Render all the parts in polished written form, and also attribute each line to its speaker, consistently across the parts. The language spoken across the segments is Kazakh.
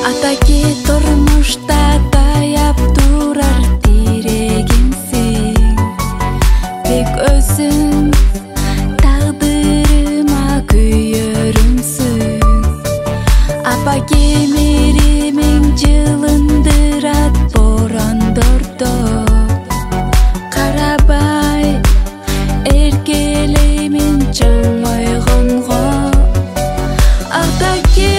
Speaker 1: Атаки турмушта таяп турар тирегимсиң, тек өзүң тагдырыма күйөрүмсүң. Апа кемиримиң жылындырат борондордо, карабай эркелеймин чоң ойгонго. Атаки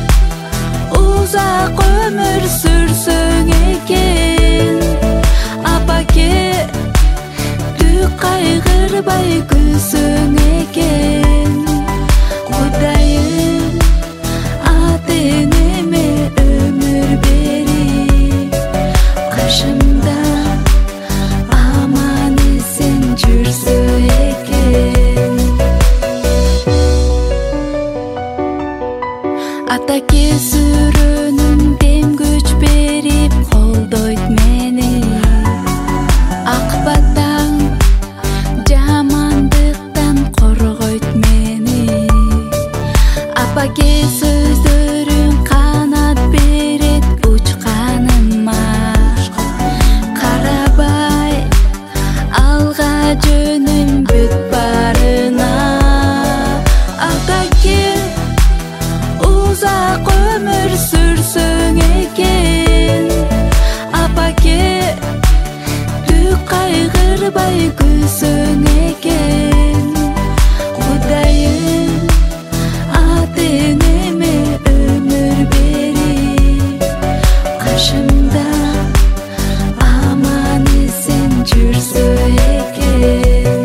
Speaker 1: uzak ömür sürsün eken, apake tük kaygırbay gülsün eken. Kudayım adeneme ömür berip, karşımda aman esen жүрсün eken. Атаке сүрөнүм дем күч берип колдойт мени, ак батаң жамандыктан коргойт мени. Апаке сөздөрүң канат берет учканыма, карабай алга жөнүм бүт барына. Атаке uzak ömür sürsün eken, apake tük kaygırbay gülsün eken. Kudayım adeneme ömür berip, karşımda aman esen жүрсün eken.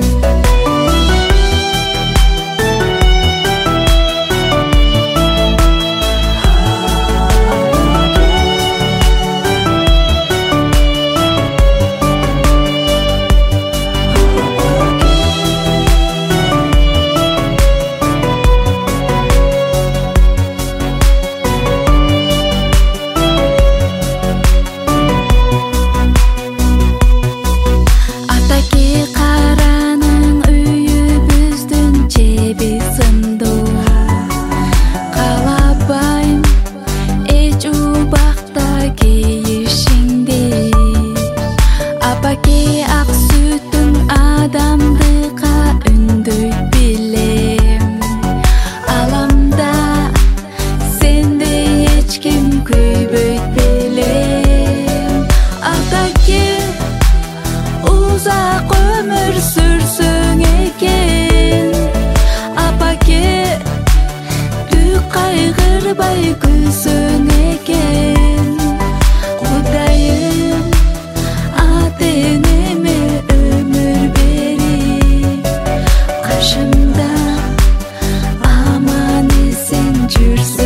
Speaker 1: Apake ак сүтүң адамдыкка үндөйт билем, аламда сендей эч ким күйбөйт билем. Атаке uzak ömür sürsün eken, апаке tük kaygırbay gülsün eken. Kudayım adeneme ömür berip, karşımda aman esen жүрсün